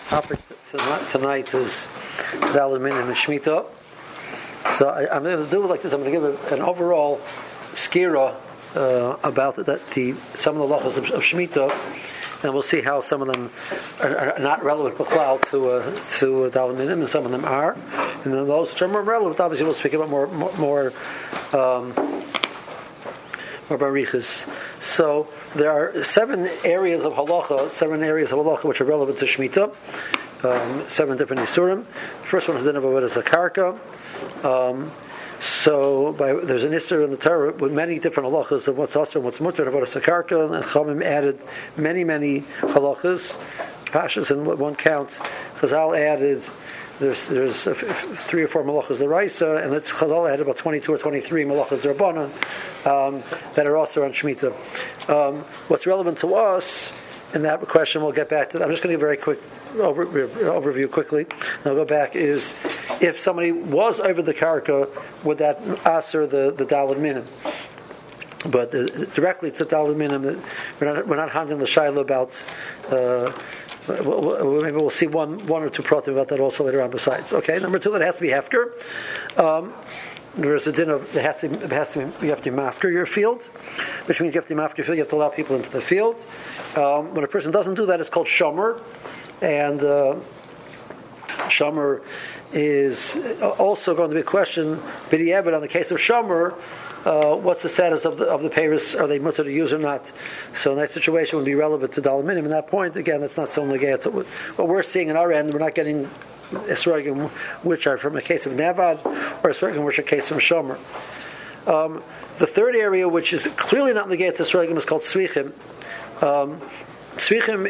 topic tonight is Daled Minim and Shemitah. So I'm going to do it like this. I'm going to give an overall skira about some of the lachos of Shemitah, and we'll see how some of them are not relevant to Daled Minim, and some of them are. And then those which are more relevant, obviously, we'll speak about more barichas. So there are seven areas of halacha which are relevant to Shemitah. 7 different isurim. The first one is the din of avodas hakarka. There's an isur in the Torah with many different halachas of what's asur and what's mutter and avodas hakarka, and Chachamim added many halachas. Pashas in one count, Chazal added. There's 3 or 4 malachas d'oraisa, and Chazal added about 22 or 23 malachas d'Rabbanan that are also on Shemitah. What's relevant to us in that question, we'll get back to that. I'm just going to give a very quick overview quickly. And I'll go back. Is if somebody was over the karka, would that asur the Daled Minim? But directly to Daled Minim, we're not handling the shaila about. Maybe we'll see one or two pratim about that also later on. Besides, okay. Number 2, that has to be hefker. There's a din of you have to be mafter your field, which means you have to be mafter your field. You have to allow people into the field. When a person doesn't do that, it's called shomer, and shomer is also going to be a question. B'diavad on the case of shomer. What's the status of the payers? Are they mutter to use or not? So in that situation would be relevant to Daled Minim. In that point, again, that's not so negayah. What we're seeing in our end, we're not getting esrogim which are from a case of Nevad or esrogim which are a case from Shomer. The third area, which is clearly not negayah to esrogim, is called Svichim. Svichim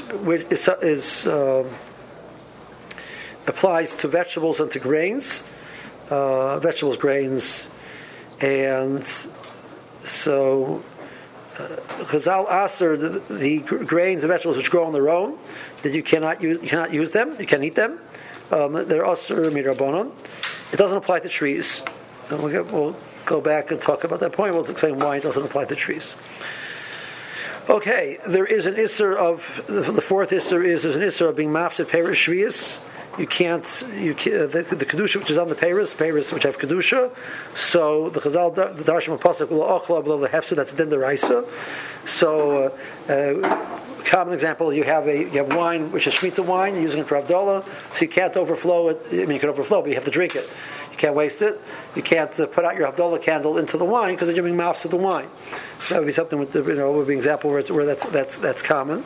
applies to vegetables and to grains. Vegetables, grains. And so Chazal asur the grains and vegetables which grow on their own, that you cannot use them, you can't eat them. They're asur mirabanan. It doesn't apply to trees. And we'll go back and talk about that point. We'll explain why it doesn't apply to trees. Okay, there is an isur of the fourth isur is there's an isur of being mafsid perish shvius. You can't the kedusha which is on the peiros which have kedusha. So the Chazal the Darshim Pasuk lo ochla below the hefsed, that's din d'oraisa. So common example, you have wine which is Shemitah wine, you're using it for Havdalah, so you can't overflow it. I mean, you can overflow, but you have to drink it. You can't waste it. You can't put out your Havdalah candle into the wine because then you're being mafsed the wine. So that would be something with would be an example where that's common.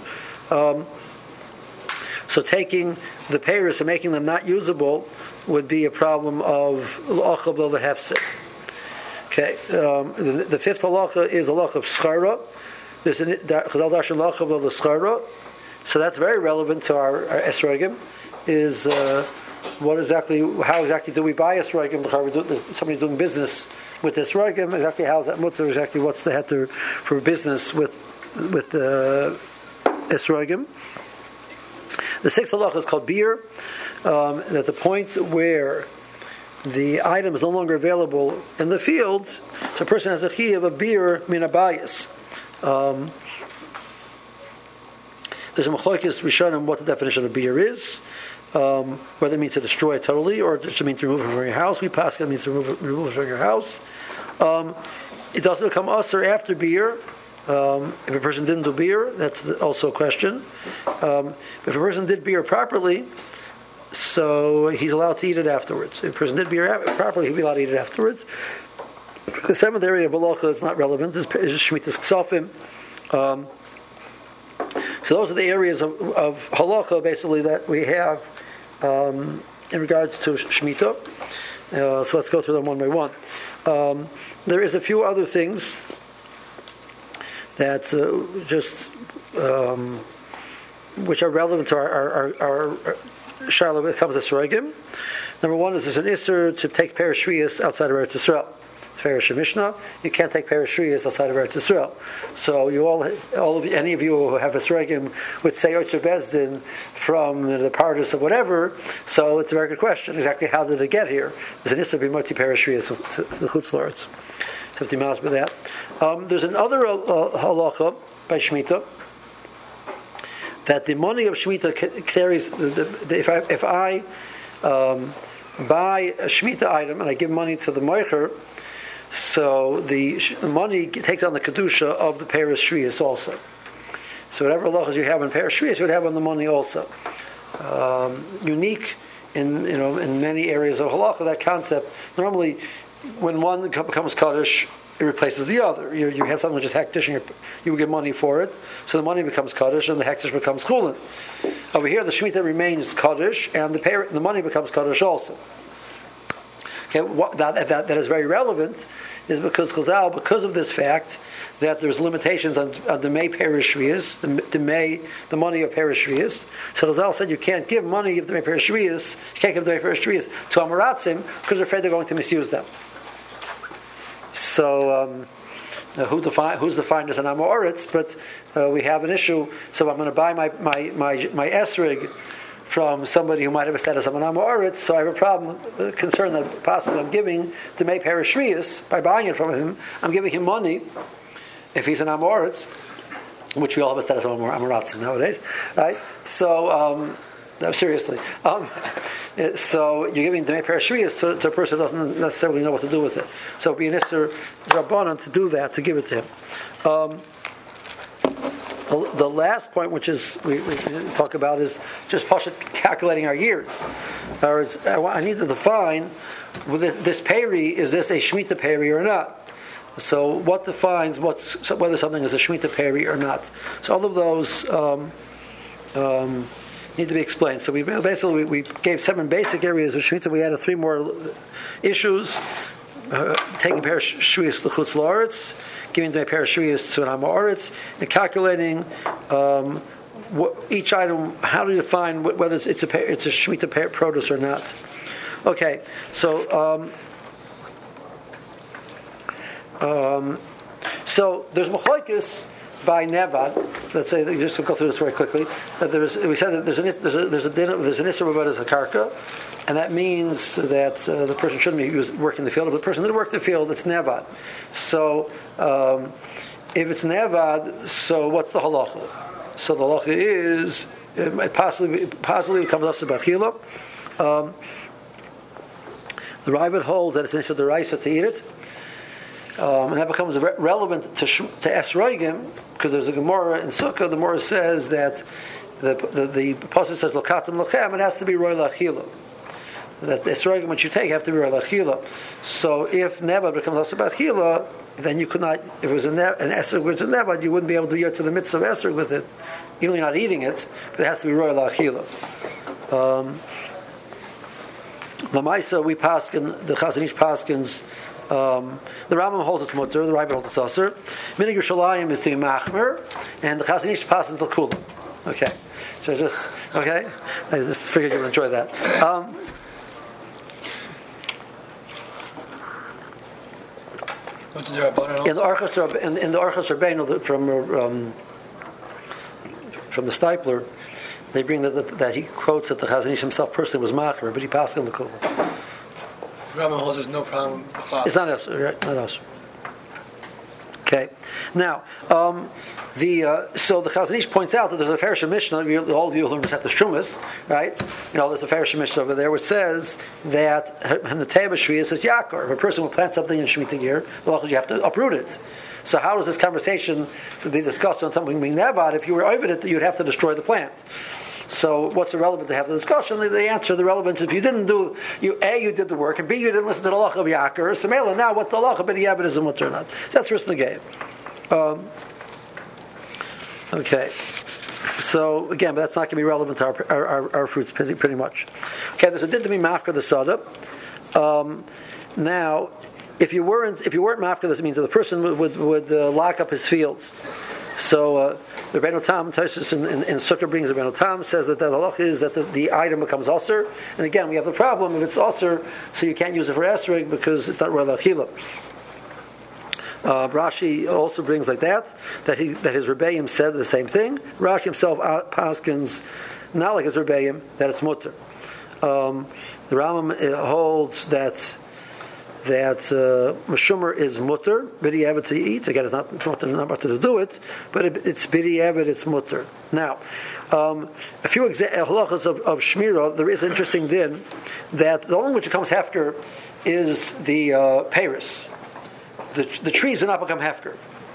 So taking the peiros and making them not usable would be a problem of l'achal b'lo the hefsed. Okay, the fifth halacha is the halacha of schara. There's an chazal darshan l'achal b'lo the schara. So that's very relevant to our esrogim. Is how exactly do we buy esrogim? Somebody's doing business with esrogim. Exactly how is that mutter? Exactly what's the heter for business with esrogim? The sixth halacha is called beer. At the point where the item is no longer available in the field, so a person has a chiyuv of beer min abayis. There's a machlokes rishonim what the definition of beer is, whether it means to destroy it totally or just means to remove it from your house. We pass it means to remove it from your house. It doesn't become usher after beer. If a person didn't do beer, that's also a question. If a person did beer properly, so he's allowed to eat it afterwards. If a person did beer properly, he'll be allowed to eat it afterwards. The seventh area of halacha that's not relevant is Shemitah's Ksafim. So those are the areas of halacha basically that we have in regards to Shemitah. So let's go through them one by one. There is a few other things that which are relevant to our Shiloh when it comes to Esrogim. Number one is there's an Isser to take Perish Shviyas outside of Eretz Yisrael. It's Perish Mishnah. You can't take Perish Shviyas outside of Eretz Yisrael. So any of you who have Esrogim would say Oitzer Bezdin from the Pardes of whatever. So it's a very good question. Exactly how did it get here? There's an Isser b'moti Perish Shviyas to the Chutz La'aretz. 50 miles by that. There's another halacha by Shemitah that the money of Shemitah carries. If I buy a Shemitah item and I give money to the Moicher, so the money takes on the kedusha of the Peres Shvius also. So whatever halachas you have in Peres Shvius, you would have on the money also. Unique in many areas of halacha, that concept. Normally, when one becomes kaddish, it replaces the other. You have something which is hektish, and you will get money for it, so the money becomes kaddish, and the hektish becomes chulin. Over here, the shemitah remains kaddish, and the money becomes kaddish also. Okay, that is very relevant, is because Chazal, because of this fact that there's limitations on the May Perish Shvius, the money of Perish Shvius. So Chazal said you can't give money of the May Perish Shvius, you can't give the May Perish Shvius to Amaratzim because they're afraid they're going to misuse them. So who's defined as an Amoritz? But we have an issue. So I'm going to buy my esrig from somebody who might have a status of an Amoritz, so I have a problem, concern that possibly I'm giving the May Perish Shvius, by buying it from him, I'm giving him money, if he's an Amoritz, which we all have a status of Amoritz nowadays, right? So, no, seriously. So you're giving the May Perish Shvius to a person who doesn't necessarily know what to do with it. So it'd be an Isser Rabbanan to do that, to give it to him. The last point, which is we talk about, is just Pashat calculating our years. I need to define this peri. Is this a Shemitah peri or not? So what defines whether something is a Shemitah peri or not? So all of those need to be explained. So we gave 7 basic areas of Shemitah. We added 3 more issues: taking Perish Shvius l'chutz la'aretz, giving the Perish Shvius to an Amoritz, and calculating each item. How do you define whether it's a Shemitah produce or not? Okay, so there's machlokes by Nevad. Let's say, just to go through this very quickly, that we said that there's an Isser about as a karka, and that means that the person shouldn't be working the field. If the person didn't work the field, it's Nevad. So if it's Nevad, so what's the halacha? So the halacha is it possibly becomes also b'achila. The Ravid holds that it's an Isser d'oraisa to eat it. And that becomes relevant to Esrogim, because there's a Gemara in Sukkah. The Gemara says that the pasuk says Lokatim Lachem, it has to be Roy Lachila. That the Esrogim which you take have to be Roy Lachila. So if Nevad becomes also Bachila, then you could not. If it was an Esrog which is Nevad, you wouldn't be able to get to the mitzvah of Esrog with it, even though you're not eating it. But it has to be Roy Lachila. Lamaisa, we paskin, the Chazon Ish paskins. The Rambam holds it's mutter, the Ravid holds it's aser. Minig Yerushalayim is the machmer, and the Chazon Ish paskins the kula. Okay, so I just figured you would enjoy that. In the Orchos Rabbeinu from the Stipler, they bring that he quotes that the Chazon Ish himself personally was machmer, but he passed on the kula. Rambam holds there's no problem. It's not us, right? Not us. Okay. Now, so the Chazon Ish points out that there's a Farish Mishnah. All of you who learn the Strumas, right? There's a Farish Mishnah over there which says that in the Teva Shvius says Yakor. If a person will plant something in Shemitah year, you have to uproot it. So how does this conversation be discussed on something being Nevad? If you were over it, you'd have to destroy the plant. So what's irrelevant to have the discussion? The answer, the relevance, if you didn't do, you did the work, and B, you didn't listen to the halacha of Yakar, so now what's the halacha of any evidence and what's or not? That's risk the game. Okay. So again, but that's not going to be relevant to our fruits pretty much. Okay, there's a din to be mafka the sada. Now, if you weren't mafka, this means that the person would lock up his fields. So the Rebbeinu Tam, Toshis in Sukkah brings the Rebbeinu Tam, says that the halach is that the item becomes osir. And again, we have the problem if it's osir, so you can't use it for esrog because it's not roy lachila. Rashi also brings like that his Rebbeim said the same thing. Rashi himself paskins not like his Rebbeim that it's mutter. The Rambam holds that that Meshumer is mutter, b'diavad to eat. Again, it's not mutter to do it, but it's b'diavad, it's mutter. Now, a few halachas of Shmira, there is interesting din that the only which comes after is the peiros. The trees do not become hefker.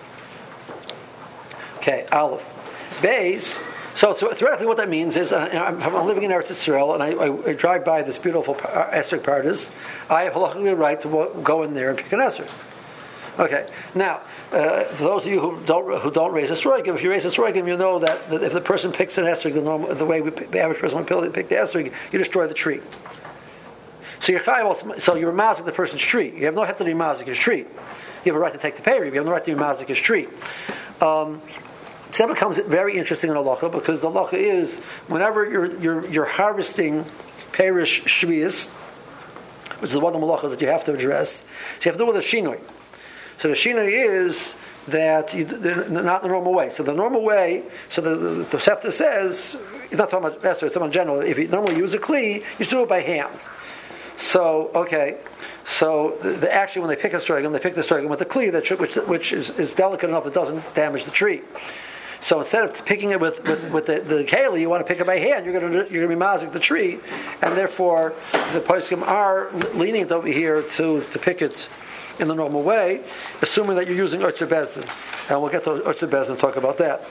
Okay, Aleph. Beis. So theoretically, what that means is, I'm living in Eretz Yisrael, and I drive by this beautiful esrog pardes. I have halachically the right to go in there and pick an esrog. Okay. Now, for those of you who don't raise esrogim, if you raise esrogim, you know that if the person picks an esrog the way the average person would pick the esrog, you destroy the tree. So you're mazik the person's tree. You have no right to be mazik his tree. You have a right to take the payri. You have no right to be mazik his tree. So that becomes very interesting in halacha, because the halacha is whenever you're harvesting perish shvius, which is one of the halachas that you have to address, so you have to do with a shinoi. So the shinoi is that not the normal way. So the normal way, so the Tosefta says, it's not talking about Esther, it's talking about general. If you normally use a kli, you should do it by hand. So actually when they pick a stragum, they pick the stragum with the kli, which is delicate enough that doesn't damage the tree. So instead of picking it with the keli, you want to pick it by hand. You're going to be mazik the tree, and therefore the poskim are lenient over here to pick it in the normal way, assuming that you're using Urtzer Bezdin, and we'll get to Urtzer Bezdin and talk about that.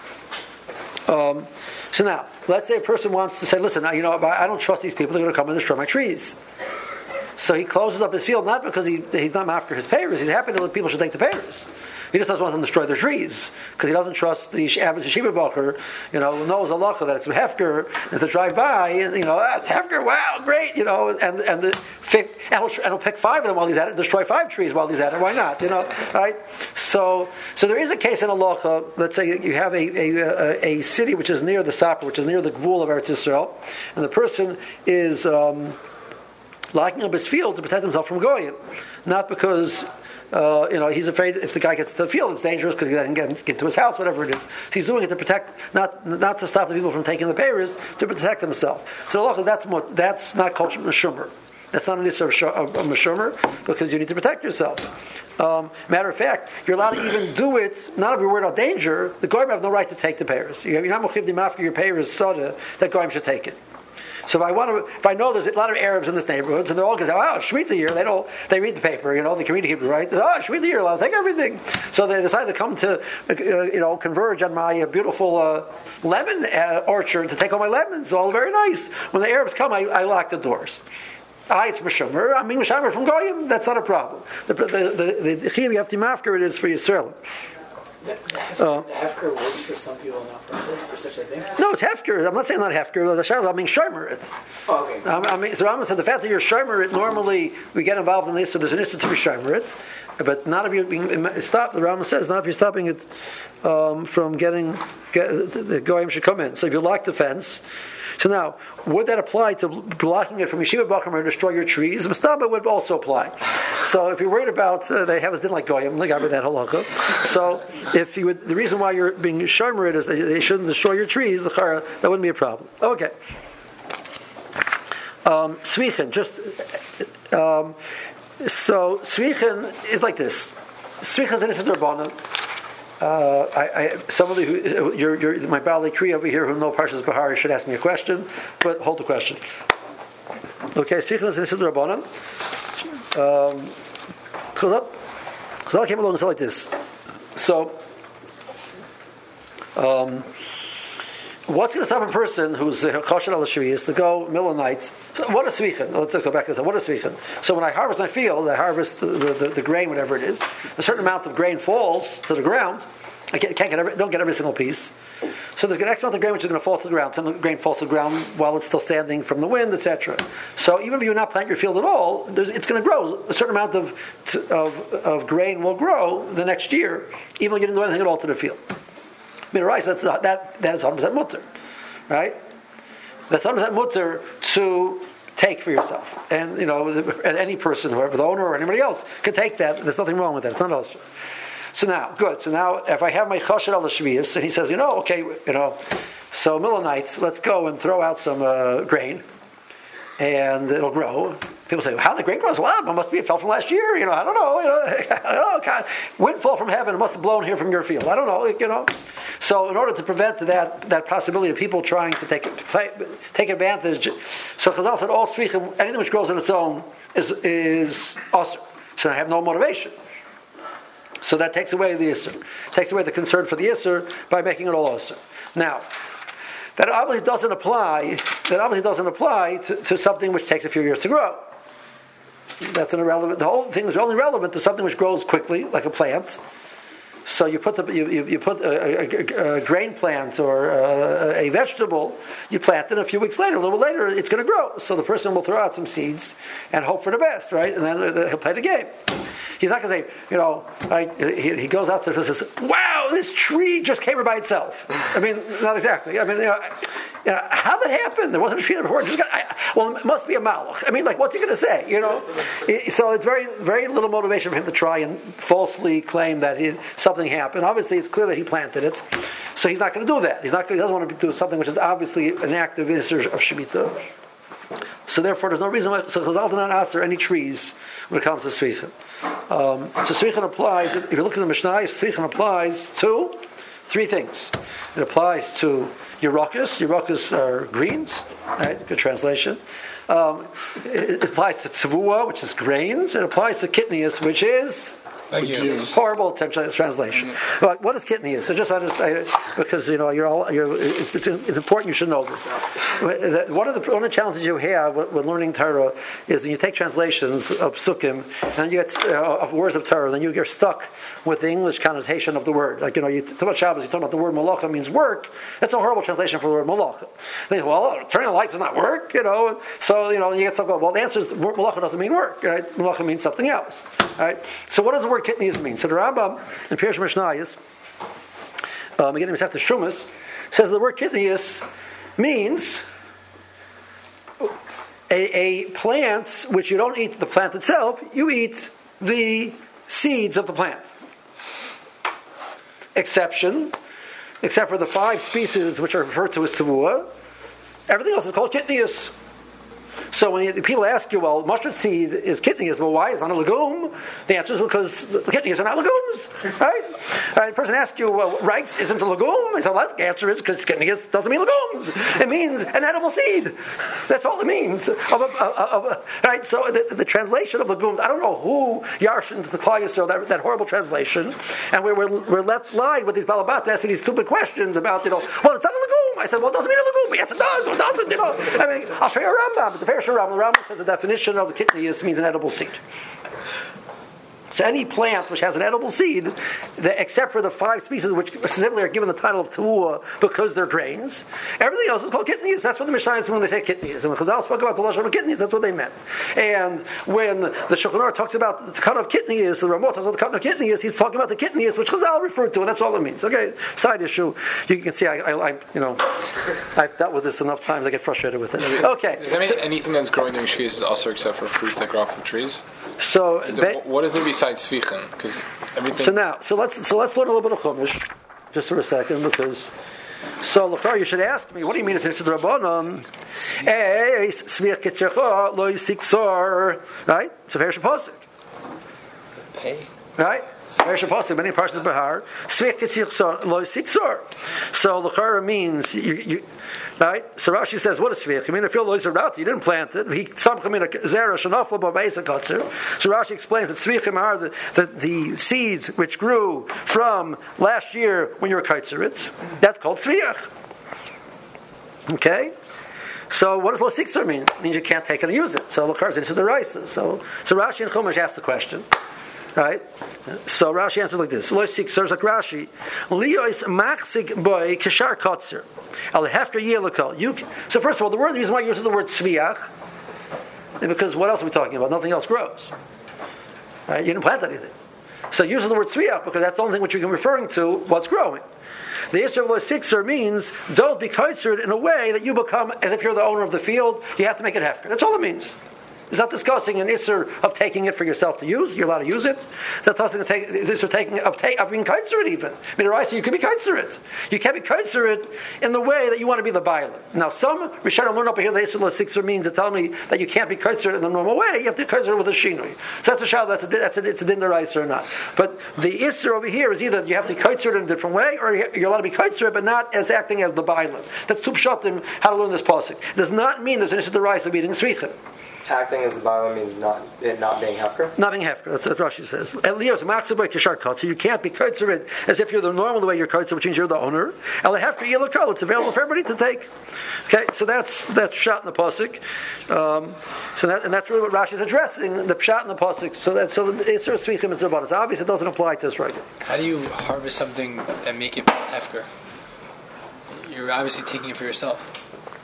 So now, let's say a person wants to say, "Listen, I don't trust these people; they're going to come and destroy my trees." So he closes up his field, not because he's not after his payers. He's happy that people should take the payers. He just doesn't want them to destroy their trees because he doesn't trust the average yeshiva bacher, knows halacha that it's hefker, and to drive by, it's hefker, wow, great, and he'll pick 5 of them while he's at it, destroy 5 trees while he's at it. Why not? Right? So there is a case in halacha. Let's say you have a city which is near the Sapper, which is near the Gvul of Eretz Yisrael, and the person is locking up his field to protect himself from goyim, not because. He's afraid if the guy gets to the field, it's dangerous because he doesn't get to his house, whatever it is. So he's doing it to protect, not to stop the people from taking the payers, to protect himself. So that's not called meshumer. That's not an issue of meshumer because you need to protect yourself. Matter of fact, you're allowed to even do it, not if you're worried about danger. The goyim have no right to take the payers. You're not mochiv dimafka your payers soda, that goyim should take it. So if I know there's a lot of Arabs in this neighborhood, so they're all going to say, "Oh, Shemitah year." They read the paper, they can read Hebrew, right? Oh, Shemitah year, I'll take everything. So they decide to come to, converge on my beautiful lemon orchard to take all my lemons. All very nice. When the Arabs come, I lock the doors. It's Meshumer. I'm being Meshumer from Goyim. That's not a problem. The Chiv you have to mafker it is for Yisrael. The hefker works for some people, not for others. There's such a thing. No, it's hefker. I'm not saying not hefker. The shayla, I'm being shomer it. Oh, okay. So Rambam said the fact that you're shomer it, normally we get involved in this, so there's an issue to be shomer it, but not if you're being stopped. The Rambam says not if you're stopping it from the goyim should come in. So if you lock the fence. So now, would that apply to blocking it from Yeshiva Bacham or destroy your trees? Mustaba would also apply. So if you're worried about, they have a din like Goyim, like that halacha. So if you would, the reason why you're being shomer is that they shouldn't destroy your trees, that wouldn't be a problem. Okay. Svichen, so Svichen is like this. Svichen is an Issa D'Rabbanan. Somebody who my Baalei Kri over here who know Parshas Bahari should ask me a question, but hold the question. Okay, Svichen is an Issa D'Rabbanan. Chazal came along and said like this. So, what's going to stop a person who's choshen al shviyos to go middle of the night? So what is svichen? Let's go back to that. What is svichen? So when I harvest my field, I harvest the grain, whatever it is. A certain amount of grain falls to the ground. I don't get every single piece. So there's an X amount of grain which is going to fall to the ground. Some grain falls to the ground while it's still standing from the wind, etc. So even if you not plant your field at all, it's going to grow. A certain amount of grain will grow the next year, even though you didn't do anything at all to the field. Right, so that is 100% mutter, right? That's 100% mutter to take for yourself, and any person, whoever the owner or anybody else, can take that. There's nothing wrong with that. It's not us. So now, good. So now, if I have my choshen al shviyos, and he says, so middle of night, let's go and throw out some grain, and it'll grow. people say, how the grain grows? Well, it must be it fell from last year. I don't know. I don't know. Wind fall from heaven. It must have blown here from your field. I don't know. So in order to prevent that possibility of people trying to take advantage, so Chazal said all svichim, anything which grows on its own is asur. So I have no motivation. So that takes away the isur, takes away the concern for the isur by making it all asur. Now, that obviously doesn't apply to something which takes a few years to grow. That's an irrelevant. The whole thing is only relevant to something which grows quickly, like a plant. So you put a grain plant or a vegetable, you plant it. A few weeks later, a little later, it's going to grow. So the person will throw out some seeds and hope for the best, right? And then he'll play the game. He's not going to say, right, he goes out there and says, "Wow, this tree just came by itself." I mean, not exactly. I mean, how did that happen? There wasn't a tree there before. It must be a malach. I mean, like, what's he going to say? So it's very, very little motivation for him to try and falsely claim that something happened. Obviously, it's clear that he planted it, so he's not going to do that. He doesn't want to do something which is obviously an act of shemitah. So therefore, there's no reason why. So Chazal did not ask any trees when it comes to svichim. So svichim applies. If you look at the Mishnah, svichim applies to three things. It applies to Yerokus. Yerokus are greens. Right? Good translation. It applies to tzavua, which is grains. It applies to kitnius, which is horrible translation. But what is kitnius? So just understand, because it's important. You should know this. One of the challenges you have when learning Torah is when you take translations of psukim and you get of words of Torah, then you get stuck with the English connotation of the word. Like you talk about Shabbos, you talk about the word malacha means work. That's a horrible translation for the word malacha. They say, well, turning the lights does not work. So you get stuck. Well, the answer is malacha doesn't mean work. Right? Malacha means something else. Right? So what does the word kitnius mean? So the Rambam in Pirush Mishnayos, again in Masechtas Shumas, says the word kitnius means a plant which you don't eat the plant itself, you eat the seeds of the plant. Except for the 5 species which are referred to as tzavua, everything else is called kitnius. So when people ask you, well, mustard seed is kitnius, well, why? It's not a legume. The answer is because the kitnius are not legumes, right? The person asks you, well, rice isn't a legume. So the answer is because kitnius doesn't mean legumes. It means an edible seed. That's all it means. Right? So the translation of legumes, I don't know who yarshened the Klal Yisrael that horrible translation, and we're left lied with these balabat asking these stupid questions about, well, it's not a legume. I said, well, it doesn't mean a legume. Yes, it does. Well, it doesn't. I mean, I'll show you a Rambam. The Rambam says the definition of kitnius means an edible seed. So any plant which has an edible seed, except for the 5 species which specifically are given the title of teruah because they're grains, everything else is called kitnius. That's what the Mishnah is when they say kitnius. And when Chazal spoke about the lashon of kitnius, that's what they meant. And when the Shulchan Aruch talks about the cut of kitnius, the Ramot talks about the cut of kitnius, he's talking about the kitnius which Chazal referred to, and that's all it means. Okay, side issue. You can see I've dealt with this enough times. I get frustrated with it. Okay. Does that mean anything that's growing during Shvius is also except for fruits that grow off of trees? So what is there besides Svichen? Because everything. So let's learn a little bit of Chumash, just for a second, because L'char, you should ask me, what do you mean it's Yisud Rabbanon? Svich Ketzecha Lo Yisik Sor, right? It's a Perish Posuk. Right? Perish Posuk, many parts of Bahar. Svich Ketzecha Lo Yisik Sor. So L'char means you right? So Rashi says, what is svich? I mean, if you're loizerat, you didn't plant it. He samchim in a zera shenafla b'beis hakatzer. So Rashi explains that svichim are the seeds which grew from last year when you were kaitzeritz. That's called svich. Okay. So what does lo sikser mean? It means you can't take it and use it. So l'kar into the rice. So Rashi and Chumash asked the question. Right? So Rashi answered like this. Lo sikser like Rashi. Liois machzik boy kishar katzer. Al hefker yelakal. So first of all, the reason why he uses the word sviach, because what else are we talking about? Nothing else grows. Right? You didn't plant anything. So he uses the word sviach because that's the only thing which you can referring to what's growing. The Yisrael of Sikser means don't be kaitzered in a way that you become as if you're the owner of the field. You have to make it hefker. That's all it means. It's not discussing an isser of taking it for yourself to use. You're allowed to use it. It's not discussing this of being kaitzer it even. I mean, you can be kaitzer it. You can't be kaitzer it in the way that you want to be the bailer. Now, some Rishonim learn up here the isser l'sikser means to tell me that you can't be kaitzer it in the normal way. You have to kaitzer it with a shinui. So that's a shal. It's a din deraisa or not. But the isser over here is either you have to kaitzer it in a different way, or you're allowed to be kaitzer it, but not as acting as the bailer. That's two pshatim how to learn this pasuk. It does not mean there's an isser deraisa of eating svichim. Acting as the Bible means not being hefker? Not being hefker. That's what Rashi says. So you can't be kaitzer as if you're the normal the way you're kaitzer, which means you're the owner. El hefker yilakol. It's available for everybody to take. Okay, so that's shot in the pasuk. And that's really what Rashi is addressing, the pshat in the pasuk. So the Isser Svichim is Rabbanan. It's obvious it doesn't apply to this right. How do you harvest something and make it hefker? You're obviously taking it for yourself.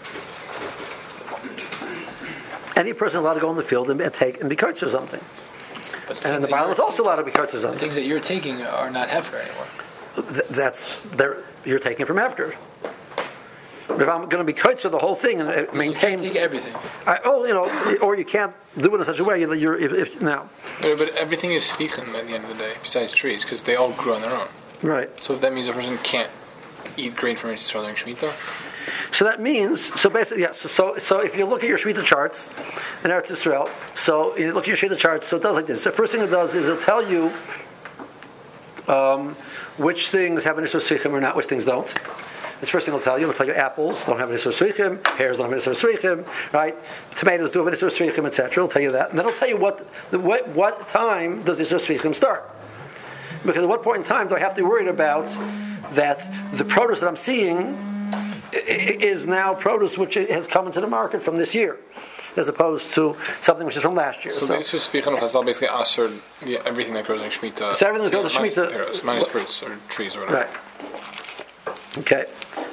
Any person is allowed to go in the field and take and be kaitzer something. And the Bible is also allowed to be kaitzer something. The things that you're taking are not hefker anymore. You're taking from hefker. If I'm going to be kaitzer the whole thing and maintain, you can't take everything. Or you can't do it in such a way that you're now. No, but everything is svichim at the end of the day, besides trees, because they all grew on their own. Right. So if that means a person can't eat grain from Eretz Yisrael during Shemitah. So that means, basically, yes. So if you look at your Shemitah charts in Eretz Yisrael, so you look at your Shemitah charts, so it does like this. The first thing it does is it'll tell you which things have an Isser Svichim or not, which things don't. This first thing it'll tell you. It'll tell you apples don't have an Isser Svichim, pears don't have an Isser Svichim, right? Tomatoes do have an Isser Svichim, etc. It'll tell you that. And then it'll tell you what time does Isser Svichim start. Because at what point in time do I have to be worried about that the produce that I'm seeing is now produce which has come into the market from this year, as opposed to something which is from last year. So the Isser Svichim Chazal basically answered everything that grows in Shemitah. So everything that goes in Shemitah. Minus fruits or trees or whatever. Right. Okay.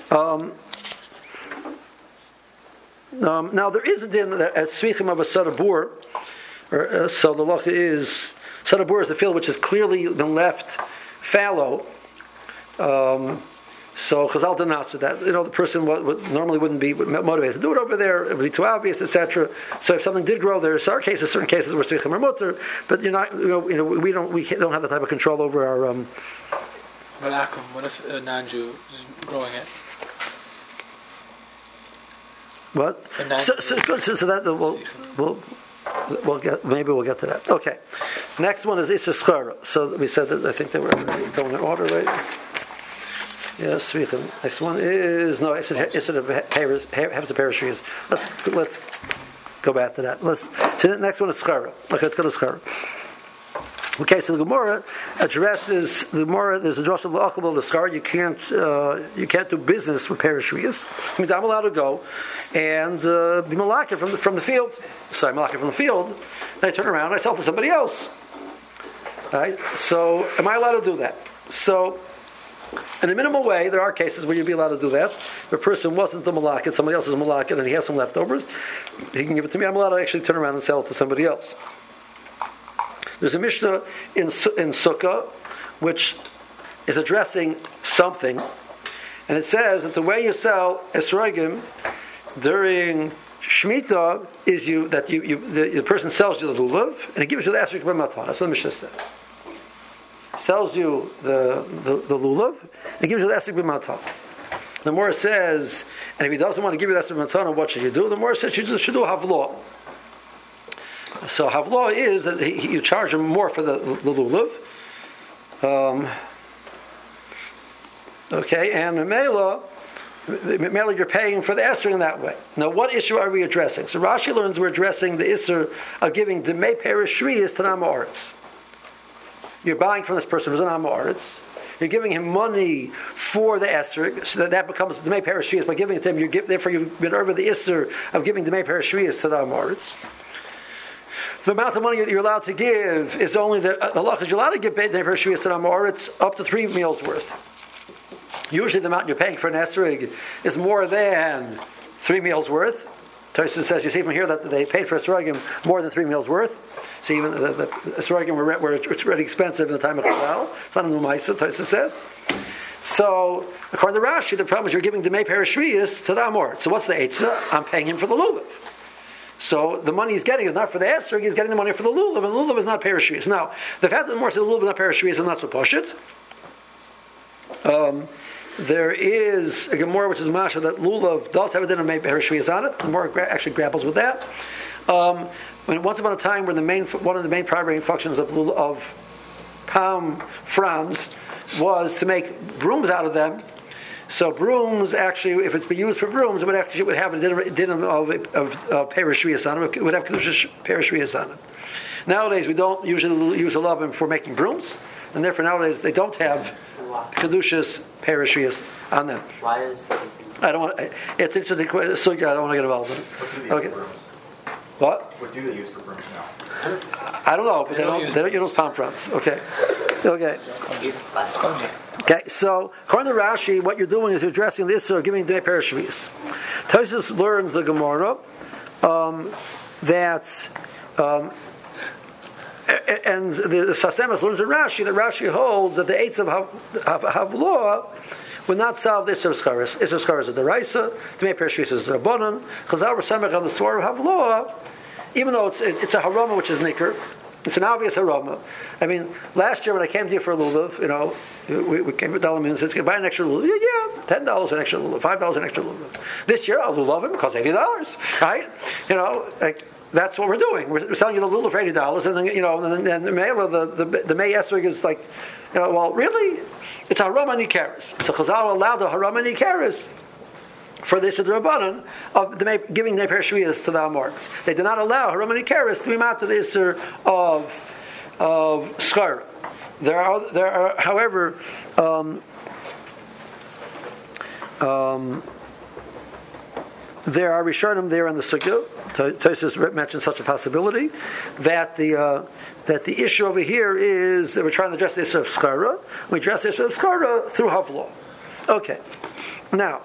Now there is a din that Svichim of a Sadabur, so the lacha is Sadabur is the field which has clearly been left fallow. So Chazal didn't answer that. The person normally wouldn't be motivated to do it over there. It would be too obvious, etc. So if something did grow there, there are certain cases where Svichim are mutter, but you're not. We don't have that type of control over our. But Akum, what if a non-Jew is growing it? What? So that we'll get to that. Okay. Next one is Isser Schara. So we said that I think they were going in order, right? Yes, next one is Hefzer Parashiyas. Let's go back to that. So the next one is Schara. Okay, let's go to Schara. Okay, so the Gemara addresses there's a drosh of l'achabel the Schara. You can't do business with Parashiyas. I mean, I'm allowed to go and be malakir from the field. So I'm malakir from the field. Then I turn around and I sell to somebody else. Right? So am I allowed to do that? So in a minimal way, there are cases where you'd be allowed to do that. If a person wasn't the malakit, somebody else is a malakit, and he has some leftovers, he can give it to me. I'm allowed to actually turn around and sell it to somebody else. There's a Mishnah in Sukkah which is addressing something, and it says that the way you sell esrogim during Shemitah is the person sells you the lulav and he gives you the esrog b'matana. That's what the Mishnah says. Sells you the lulav and gives you the esrog b'matana. The Gemara says, and if he doesn't want to give you the esrog b'matana, what should you do? The Gemara says you should do havlah. So havlah is that you charge him more for the lulav. Okay, and Mela you're paying for the Esser in that way. Now, what issue are we addressing? So Rashi learns we're addressing the Isser of giving Demei Perish Shriyas to Nama Aretz. You're buying from this person who's an Nama Aretz. You're giving him money for the Esser, so that becomes Demei Perish Shriyas. By giving it to him, therefore you've been over the Isser of giving Demei Perish Shriyas to the Nama Aretz. The amount of money that you're allowed to give is only the halacha is you're allowed to give Demei Perish Shriyas to Nama Aretz up to 3 meals worth. Usually the amount you're paying for an esrog is more than 3 meals worth. Tosfos says, you see from here that they paid for esrogim more than 3 meals worth. So even the esrogim were it's really expensive in the time of Chazal. It's not a numaisa, Tosfos says. So according to Rashi, the problem is you're giving Demei Perish Shriyas to the Amor. So what's the eitzah? I'm paying him for the lulav. So the money he's getting is not for the esrog, he's getting the money for the lulav, and the lulav is not perishvius. Now, the fact that the Gemara says the lulav is not perishvius is not so poshut. There is a Gemara which is Masha that lulav does have a din of perishvius on it. The Gemara actually grapples with that. Once upon a time, when one of the main primary functions of palm fronds was to make brooms out of them. So brooms, actually, if it's been used for brooms, it would have a din of perishvius on it. It would have perishvius on it. Nowadays, we don't usually use a lovin for making brooms, and therefore nowadays they don't have kedushas perishvius on them. Why is? I don't want. It's interesting. So I don't want to get involved in it. Okay. What? What do they use for brooms now? I don't know, but they don't use palm fronds. Okay. Okay, so according to Rashi, what you're doing is you're addressing this or giving the perishvius. Tosfos learns the Gemara and the Sasemas learns in Rashi that Rashi holds that the eights of Havloah would not solve the Isser Skaris. Isser Skaris is the Raisa, the Mei Perishvius is the Rabbanon. Chazal were samech on the Svar of Havloah, even though it's a harama which is nicker. It's an obvious harama. I mean, last year when I came to you for a lulav, we came with Dalamim and said, "Can I buy an extra lulav?" Yeah, $10 an extra lulav, $5 an extra lulav. This year, I'll lulav it because $80, right? That's what we're doing. We're selling you the lulav for $80, and then and the mail the May Esrog is like, well, really, it's harama nikaris. So Chazal allowed the harama nikaris for this Rabbanan of giving the perishvius to the Amorites. They did not allow harama nikaris to be mat to the Isser of schar. There are, however, there are Rishonim there in the Sugya. Tosfos mentioned such a possibility that the issue over here is that we're trying to address the Isser of schara. We address the Isser of schara through Havlah. Okay, now.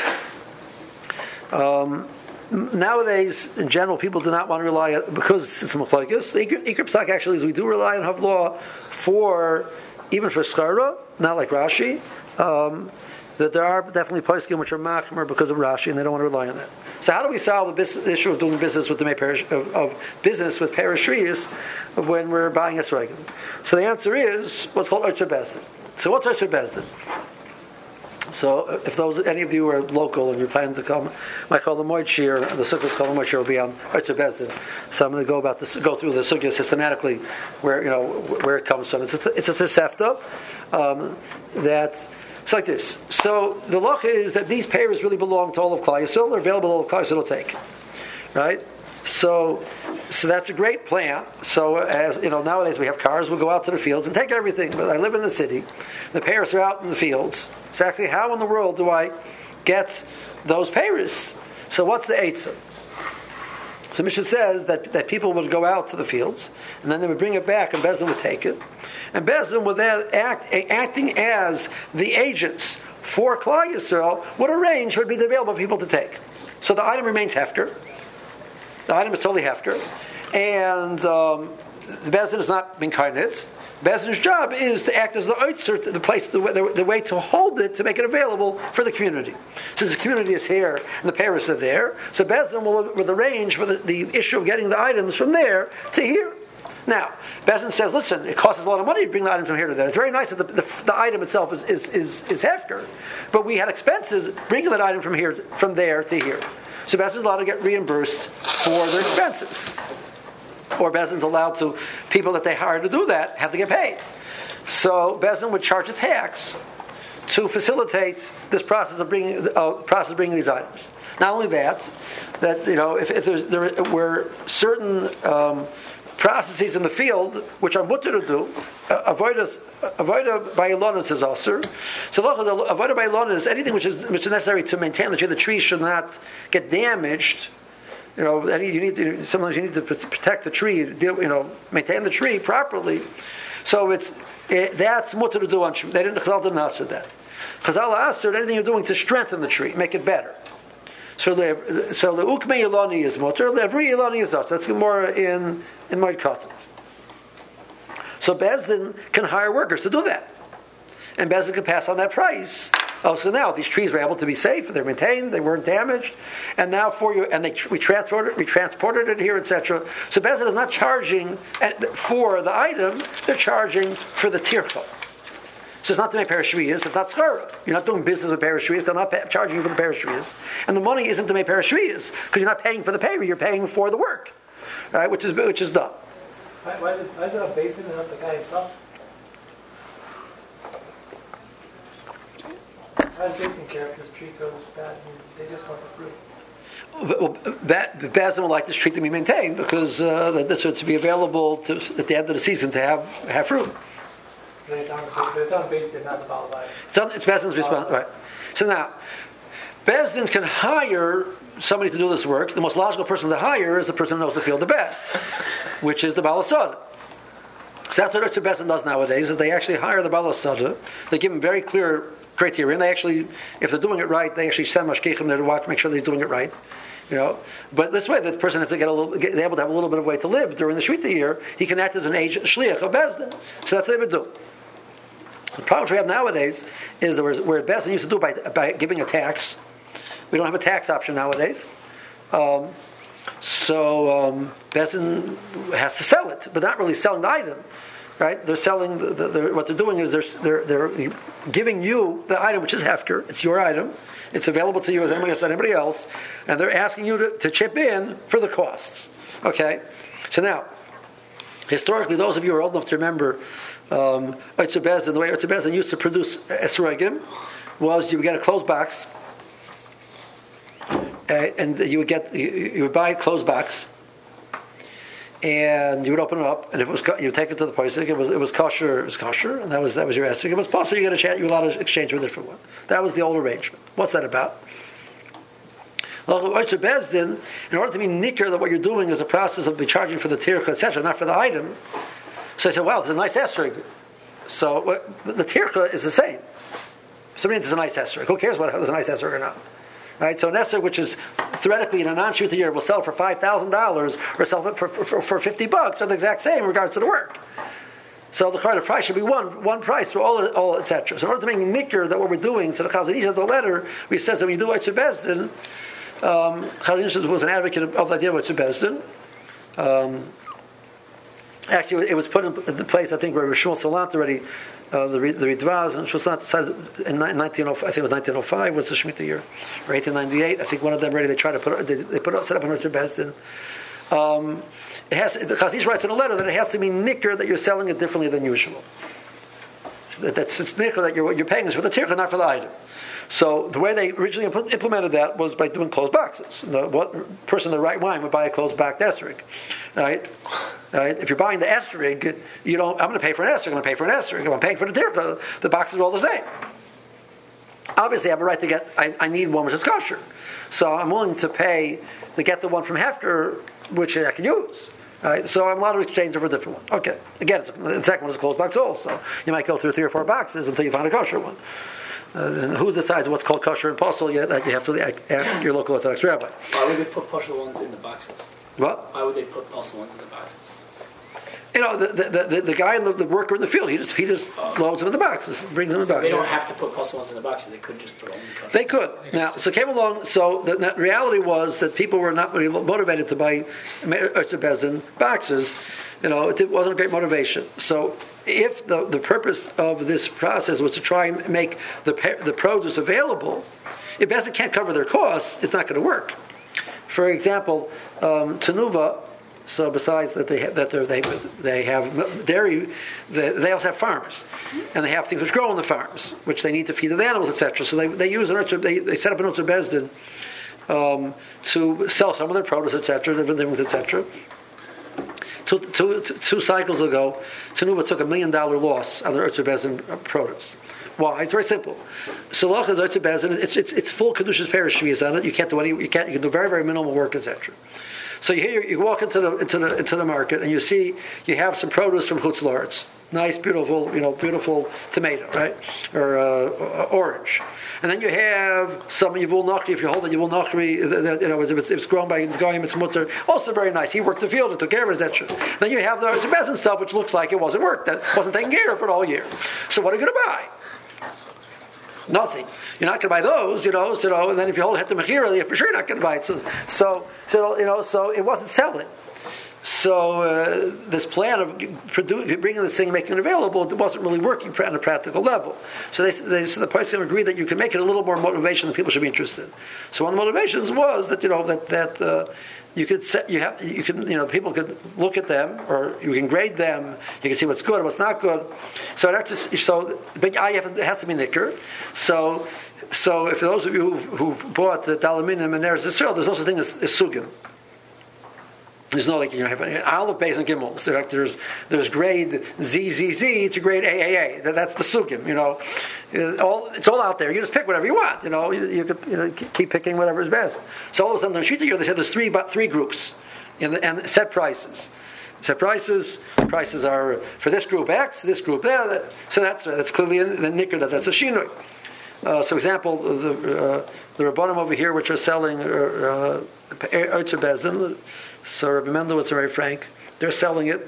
Nowadays, in general, people do not want to rely on, because it's machlokes. The Iker Psak actually is we do rely on Havlah even for schara, not like Rashi. That there are definitely poskim which are machmer because of Rashi, and they don't want to rely on that. So, how do we solve the issue of doing business with business with perishvius when we're buying a sregim? So the answer is what's called Ocher Bezdin. So what's Ocher Bezdin? So, if any of you are local and you're planning to come, my Chol Hamoed Shir, the Sukkot Chol Hamoed Shir will be on Ocher Bezdin. So I'm going to go through the Sukkah systematically, where it comes from. It's a Tosefta it's like this. So the lacha is that these payers really belong to all of Klal Yisrael. They're available to all of Klal Yisrael to take, right? So that's a great plan. So as nowadays we have cars. We'll go out to the fields and take everything. But I live in the city. The payers are out in the fields. So actually, how in the world do I get those payers? So what's the eitzah? So Mishnah says that people would go out to the fields and then they would bring it back and Bezdin would take it. And Bezdin would then acting as the agents for Klal Yisrael would arrange for it to be available for people to take. So the item remains hefker. The item is totally hefker. And the Bezdin is not being kindness. Bezdin's job is to act as the oitzer, the place, the way to hold it, to make it available for the community. Since the community is here and the parents are there, so Bezdin will arrange for the issue of getting the items from there to here. Now, Bezdin says, listen, it costs us a lot of money to bring the items from here to there. It's very nice that the item itself is hefker, but we had expenses bringing that item from there to here. So Bezdin's allowed to get reimbursed for their expenses. Or Bezdin's allowed to, people that they hire to do that have to get paid. So Bezdin would charge a tax to facilitate this process of bringing these items. Not only that if there were certain processes in the field which are mutter to do, avoida by Ilonis is also. So avoida by Ilonis is anything which is necessary to maintain the tree. The tree should not get damaged. Sometimes you need to protect the tree, maintain the tree properly. So that's mutter to do on Shemini. Chazal didn't answer that. Chazal answered anything you're doing to strengthen the tree, make it better. So leukme Iloni is mutter, levri Iloni is us. That's more in Moed Katan. So Bezdin can hire workers to do that, and Bezdin can pass on that price Oh, so now these trees were able to be safe, they're maintained, they weren't damaged, and now we transported it here, etc. So Bezdin is not charging for the item; they're charging for the tircha. So it's not to make parashviyas, it's not schara. You're not doing business with parashviyas, they're not charging you for the parashviyas. And the money isn't to make parashviyas, because you're not paying for the payment, you're paying for the work, right? Which is done. Why is it a Bezdin and not the guy himself? Why does Bezdin care if this tree goes bad? They just want the fruit. Well, Bezdin would like this tree to be maintained, because this would to be available at the end of the season to have fruit. But it's on Bezdin, not the Baal Bayit. It's Bezdin's response, right? So now, Bezdin can hire somebody to do this work. The most logical person to hire is the person who knows the field the best, which is the Baal Hasada. So that's what Bezdin does nowadays, is they actually hire the Baal Hasada. They give him very clear criteria, and they actually, if they're doing it right, they actually send mashkichim there to watch, make sure they're doing it right. But this way, the person has to get able to have a little bit of way to live during the Shvita year. He can act as an agent, shliach of Bezdin. So that's what they would do. The problem we have nowadays is that where Bezdin used to do by giving a tax. We don't have a tax option nowadays. So Bezdin has to sell it, but not really selling the item. Right? They're selling, what they're doing is they're giving you the item, which is hefker. It's your item. It's available to you as anybody else. And they're asking you to chip in for the costs. Okay? So now, historically, those of you who are old enough to remember Eitzer Bezdin, the way Eitzer Bezdin used to produce esrogim was you would get a closed box, and you would buy a closed box, and you would open it up, and you would take it to the posek. It was kosher, and that was your esrog. It was possible you get a lot of exchange with a different one. That was the old arrangement. What's that about? Well, Eitzer Bezdin, in order to be nicker that what you're doing is a process of be charging for the tircha, etc., not for the item. So I said, well, it's a nice esrog. So the tircha is the same. Somebody thinks it's a nice esrog. Who cares whether it's a nice esrog or not? Right? So an esrog, which is theoretically in a non-shvita year, will sell for $5,000 or sell it for $50, are the exact same in regards to the work. So the price should be one price for all etc. So in order to make nicker that what we're doing, so the Chazon Ish has a letter where he says that when you do Eitzer Bezdin, Chazon Ish was an advocate of the idea of Eitzer Bezdin. Actually, it was put in the place, I think, where Shmuel Salant already, the Ridvaz, and Shmuel Salant decided in 1905, I think it was 1905, was the Shemitah year, or 1898. I think one of them already, they tried to set up an Eitzer Bezdin. The Chazon Ish writes in a letter that it has to be nicker that you're selling it differently than usual. It's nicker that you're paying is for the tircha, not for the item. So the way they originally implemented that was by doing closed boxes. What person in the right wine would buy a closed box esrog, right? If you're buying the esrog, you don't. I'm going to pay for an esrog. I'm going to pay for an esrog. If I'm paying for the tircha, the boxes are all the same. Obviously, I have a right to get. I need one which is kosher, so I'm willing to pay to get the one from Hefker, which I can use. Right? So I'm allowed to exchange it for a different one. Okay. Again, the second one is a closed box also. You might go through 3 or 4 boxes until you find a kosher one. And who decides what's called kosher and posel? You have to ask your local Orthodox rabbi. Why would they put posel ones in the boxes? What? Why would they put posel ones in the boxes? The guy in the worker in the field, he just loads them in the boxes, brings them in the box. They don't have to put posel ones in the boxes. They could just put only kosher. They could. Now, so came along. So the reality was that people were not really motivated to buy Eitzer Bezdin boxes. It wasn't a great motivation. So if the purpose of this process was to try and make the produce available, if Bezdin can't cover their costs, it's not going to work. For example, Tenuva. So besides that they have dairy, they also have farms, and they have things which grow on the farms, which they need to feed the animals, etc. So they use they set up an Eitzer Bezdin to sell some of their produce, etc. Different things, etc. Two cycles ago, Tenuva took $1 million loss on their Eitzer Bezdin produce. Why? It's very simple. Salach is Eitzer Bezdin. It's full kedushas parashviyas on it. You can do very, very minimal work, etc. So you walk into the market and you see you have some produce from Chutz La'aretz, nice, beautiful tomato, right, or orange, and then you have some Yevul Nachri. If you hold it Yevul Nachri, it's grown by Goyim, it's mutter, also very nice. He worked the field and took care of it, etc. Then you have the Eitzer Bezdin stuff, which looks like it wasn't worked, that wasn't taken care of for the whole year. So what are you going to buy? Nothing. You're not going to buy those, and then if you hold it to Mechira, you're for sure not going to buy it. So it wasn't selling. So this plan of bringing this thing and making it available, it wasn't really working on a practical level. So the Poskim agreed that you can make it a little more motivation that people should be interested. So one of the motivations was that you could people could look at them, or you can grade them. You can see what's good and what's not good. So it has to be nicker. So if those of you who bought the Dalaminim and Eretz Yisrael, there's no such thing as sugim. There's no have an Aleph, Beis, and Gimels. There's grade ZZZ to grade AAA. That's the sugim. It's all out there. You just pick whatever you want. You could keep picking whatever is best. So all of a sudden, in the Shita year, they said there's three groups, and set prices. Set prices. Prices are for this group X, this group there. So that's clearly in the nicker. That's a shinui. So, example, the Rabbanim over here, which are selling Oitzer Bezin. So Rabbi Mendelowitz are very frank. They're selling it.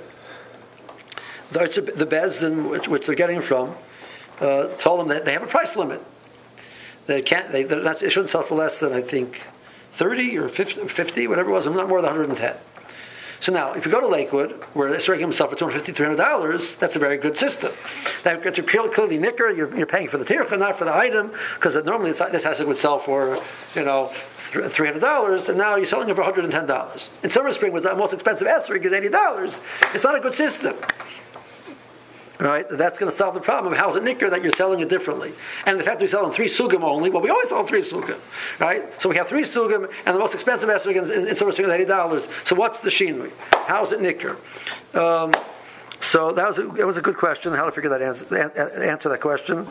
The Bezdin, which they're getting from, told them that they have a price limit. They shouldn't sell for less than, I think, 30 or 50, whatever it was, not more than 110. So now, if you go to Lakewood, where they're selling himself for $250, $300, that's a very good system. That gets you clearly nicker. You're paying for the tircha, not for the item, because normally this Hesed would sell for, $300, and now you're selling it for $110. In Silver Spring, was the most expensive esrog is $80. It's not a good system. Right? That's going to solve the problem of how's it nicker that you're selling it differently. And the fact that we're selling 3 sugim only, well, we always sell 3 sugim. Right? So we have 3 sugim, and the most expensive esrog in Silver Spring is $80. So what's the shinui? How's it nicker? So that was a good question, how to figure that answer that question.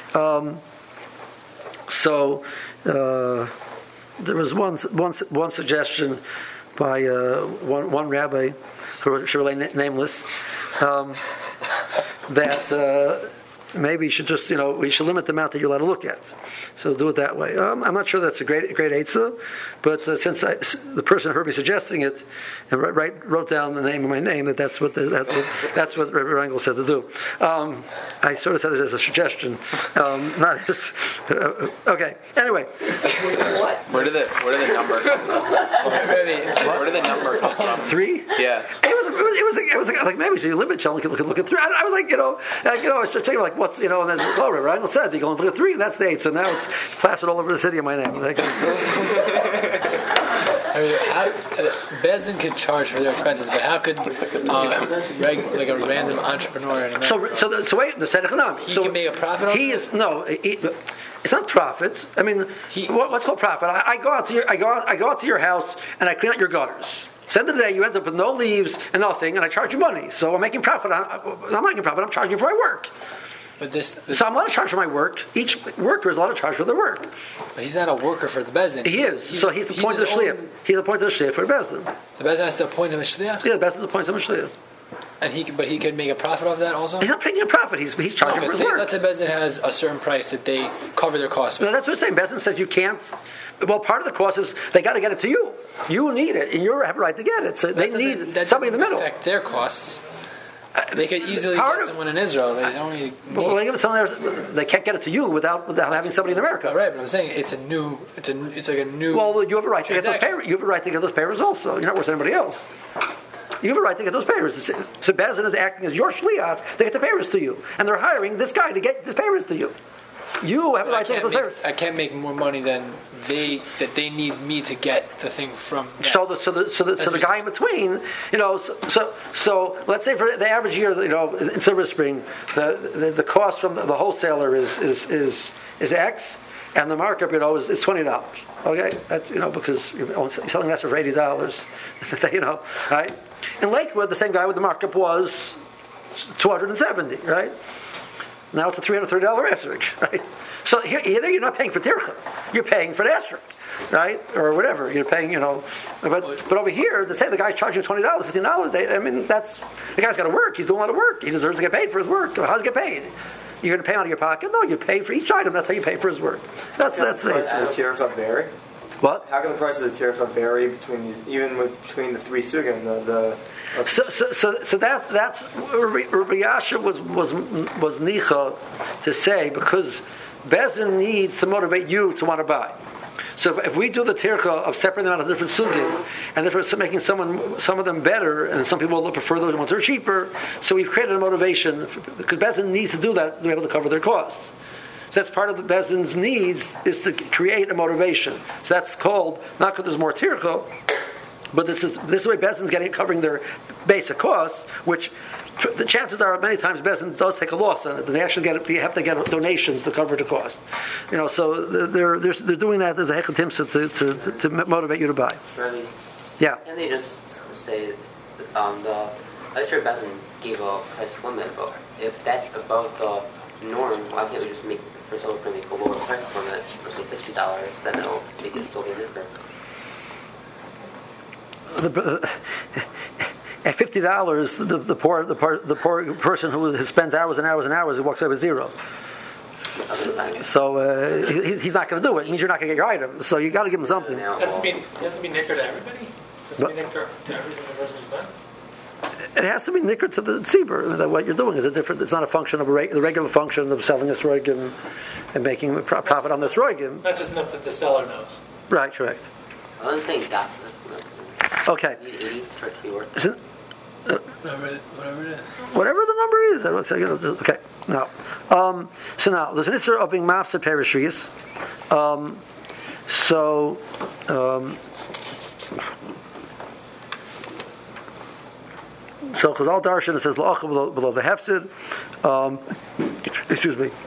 There was one suggestion by one rabbi, who should remain nameless, that maybe you should just we should limit the amount that you're allowed to look at. So do it that way. I'm not sure that's a great eitzah, but since the person who heard me suggesting it and wrote down the name of my name, that's what Rabbi Rangel said to do. I sort of said it as a suggestion, not as okay. Anyway, where did the number come from? Where did the number come from? 3? Yeah. It was like maybe we should limit. Shall we look at 3? I was like I was checking like what's and then Rabbi Rangel said you go and look at 3. That's the 8. So now it's plastered all over the city in my name. Bezdin could charge for their expenses, but how could like a random entrepreneur in America? So wait, the Tzedek he can make a profit on it? It's not profits. I mean, what's called profit? I go out to your house and I clean out your gutters. So at the end of the day, you end up with no leaves and nothing, and I charge you money. So I'm making profit. I'm making profit. I'm charging for my work. But so I'm allowed to charge for my work. Each worker is allowed to charge for their work. But he's not a worker for the Bezdin. He is. He's appointed a shliach. He's appointed a shliach for the Bezdin. The Bezdin has to appoint him a shliach? Yeah, the Bezdin appoints him a shliach. And he could make a profit off that also? He's not making a profit. He's charging for his work. Let's say Bezdin has a certain price that they cover their costs with. No, that's what I'm saying. Bezdin says you can't. Well, part of the cost is they got to get it to you. You need it, and you have a right to get it. So they need somebody in the middle. Affect their costs. They could easily get someone in Israel. They don't need. Well, they can't get it to you without having somebody in America. Right, but I'm saying it's like a new. Well, you have a right to get those papers. You have a right to get those papers also. You're not worse than anybody else. You have a right to get those papers. So Bezdin is acting as your shliach to get the papers to you, and they're hiring this guy to get the papers to you. You have a right to get those papers. I can't make more money than they need me to get the thing from them. So the guy in between, so let's say for the average year, in Silver Spring, the cost from the wholesaler is X, and the markup, is $20. Okay, that's because you're selling less for $80. Right? In Lakewood, the same guy with the markup was $270. Right? Now it's a $330 esrog, right? So here you're not paying for tircha, you're paying for the esrog, right, or whatever you're paying, But over here, to say the guy's charging $20, $15, that's the guy's got to work. He's doing a lot of work. He deserves to get paid for his work. How does he get paid? You're going to pay out of your pocket? No, you pay for each item. That's how you pay for his work. That's the price of the tircha vary. What? How can the price of the tircha vary between the 3 sugim? So that's Rabbi Yasha was nicha to say because Bezin needs to motivate you to want to buy. So if we do the tirka of separating them out of different sugim, and therefore making some of them better, and some people will prefer those ones that are cheaper, so we've created a motivation, because Bezin needs to do that to be able to cover their costs. So that's part of the Bezin's needs, is to create a motivation. So that's called, not because there's more tirka, but this is the way Bezin's covering their basic costs, which the chances are many times Bezin does take a loss on it. They actually they have to get donations to cover the cost. So they're doing that as a hechatim to motivate you to buy. Really? Yeah. Can they just say I'm sure Bezin gave a price limit, but if that's above the norm, why can't we just make for someone to make a lower price limit, let's say $50, then it'll make it still be different. At $50, the poor person who spends hours and hours and hours, who walks away with zero. So he's not going to do it. It means you're not going to get your item. So you got to give him something. It has to be nicker to everybody. It has to be nicker to every single person who's done. It has to be nicker to the tzibur. That what you're doing is a different. It's not a function of the regular function of selling this roigim and making a profit on this roigim. Not just enough that the seller knows. Right, correct. I wasn't saying that. Okay. You need 80 for it to be worth it. Whatever it is. Whatever the number is, I don't say. Okay. Now, so now there's an issue of being mafsed perishrius. So Chazal Darshan, it says la'achim below the hefsid. Excuse me.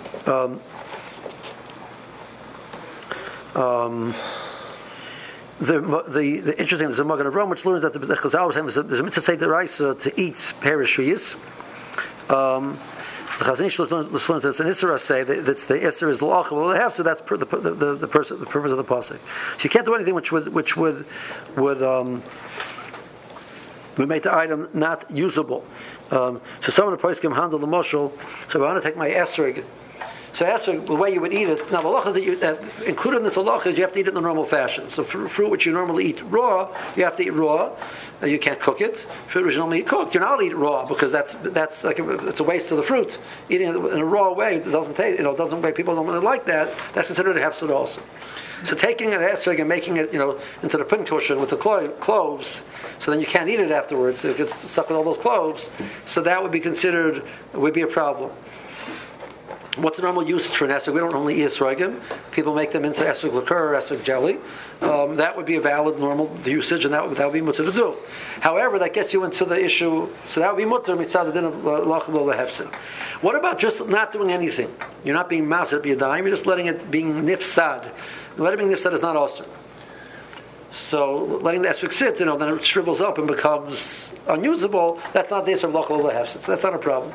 The interesting, there's a Magen Avraham which learns that the Chazal was saying there's a mitzvah say deraisa to eat perishrius. The Chazon Ish learns that it's an Isra say that the Isra is la'achim below the hefsid. That's the purpose of the pasuk. So you can't do anything which would make the item not usable. So some of the poskim handle the moshel. So if I want to take my esrog, so esrog, the way you would eat it. Now the halacha that included in this halacha is you have to eat it in the normal fashion. So fruit which you normally eat raw, you have to eat raw. You can't cook it. Fruit which you normally eat cooked, you're not allowed to eat raw because that's like it's a waste of the fruit. Eating it in a raw way, it doesn't taste. Doesn't make people don't really like that. That's considered a hefsed also. So taking an esrog and making it, into the pincushion with the cloves, so then you can't eat it afterwards. It gets stuck with all those cloves. So that would be a problem. What's the normal usage for an esrog? We don't normally eat esrogim. People make them into esrog liqueur or esrog jelly. That would be a valid normal usage, and that would be mutter to do. However, that gets you into the issue. So that would be mutter mitzad the din of la'achim lo lehefsin. What about just not doing anything? You're not being mafsed b'yadayim. You're just letting it being nifsad. Letting it being nifsad is not awesome. So letting the esrog sit, then it shrivels up and becomes unusable. That's not the issue of la'achim lo lehefsin. So that's not a problem.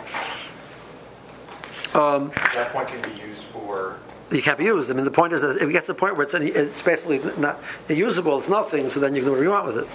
That point can be used for. You can't be used. I mean, the point is that if it gets to the point where it's basically not usable, it's nothing. So then you can do whatever you want with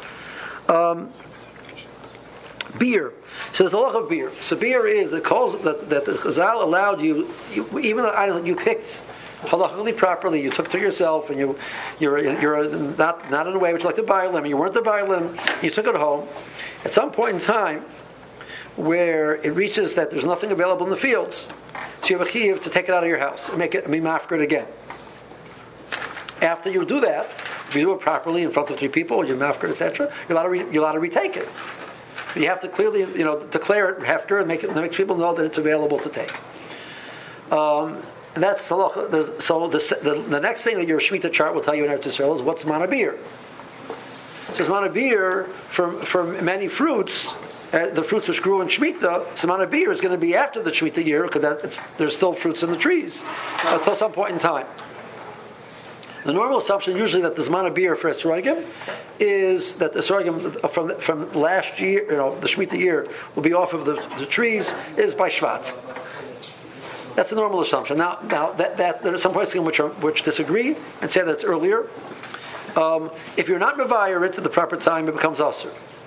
it. Beer. So there's a lot of beer. So beer is that the Chazal allowed you, even though you picked halachically properly, you took to yourself, and you're not in a way which is like the Bailim. You weren't the Bailim. You took it home. At some point in time, where it reaches that there's nothing available in the fields, so you have a chiyuv to take it out of your house and make it mafkir again. After you do that, if you do it properly in front of 3 people, or you're mafkir, etc., you're allowed to retake it. But you have to clearly, declare it hefker and make people know that it's available to take. And that's the so the next thing that your Shemitah chart will tell you in Eretz Yisrael is what's zman habir. So zman habir for many fruits. The fruits which grew in Shemitah, zman habir is going to be after the Shemitah year because there's still fruits in the trees until some point in time. The normal assumption usually that the zman habir for esrogim is that the esrogim from last year, the Shemitah year, will be off of the trees is by Shvat. That's the normal assumption. Now that there are some places which disagree and say that it's earlier. If you're not mevayer it at the proper time, it becomes asur.